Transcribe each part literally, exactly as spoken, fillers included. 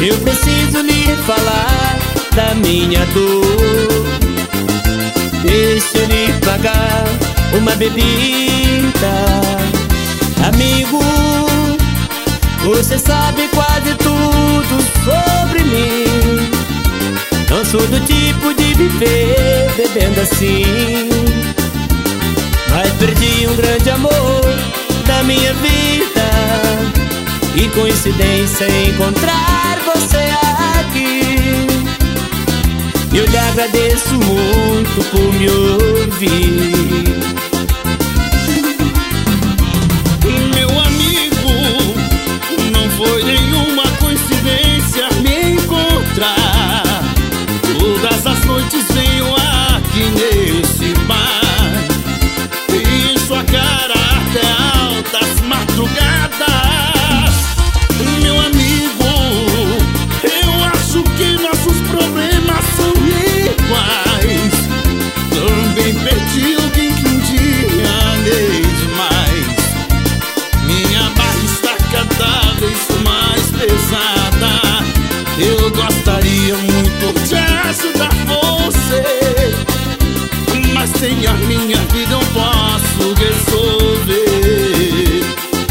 Eu preciso lhe falar da minha dor. Deixa eu lhe pagar uma bebida. Amigo, você sabe quase tudo sobre mim. Não sou do tipo de viver bebendo assim, mas perdi um grande amor da minha vida. E coincidência encontrar você aqui. Eu lhe agradeço muito por me ouvir. Meu amigo, não foi nenhuma coincidência me encontrar. Todas as noites venho aqui nesse bar, e em sua cara até altas madrugadas. Meu amigo, eu acho que nossos problemas são iguais. Também perdi alguém que um dia amei demais. Minha barra está cada vez mais pesada. Eu gostaria muito de ajudar você, mas sem a minha vida eu posso resolver.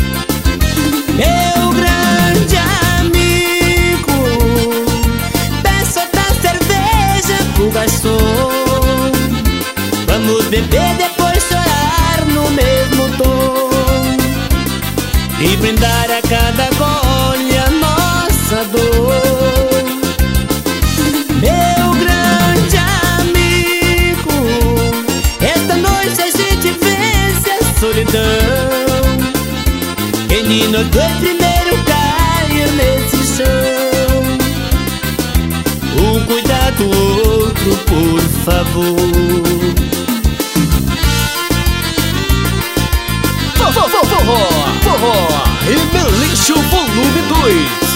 Meu grande amigo, peço outra cerveja pro garçom. Vamos beber, depois chorar no mesmo tom, e brindar a cada gole a nossa dor. Meu grande amigo, esta noite a gente vence a solidão. Quem de nós dois primeiro cair nesse chão, um cuidar do outro, por favor. Forró, forró, forró e Melincho volume dois.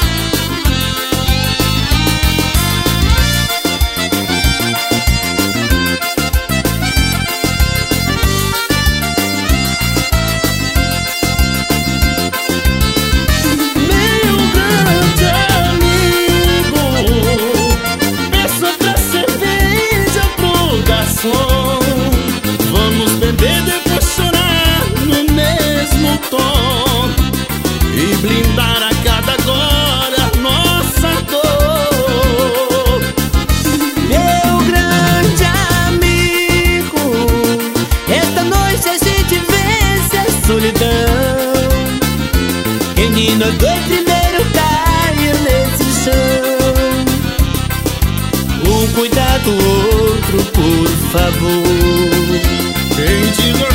Vamos beber, depois chorar no mesmo tom, e blindar a cada gole a nossa dor. Meu grande amigo, esta noite a gente vence a solidão. Quem de nós dois primeiro cair nesse chão, um cuidar do outro, por favor. Quem de nós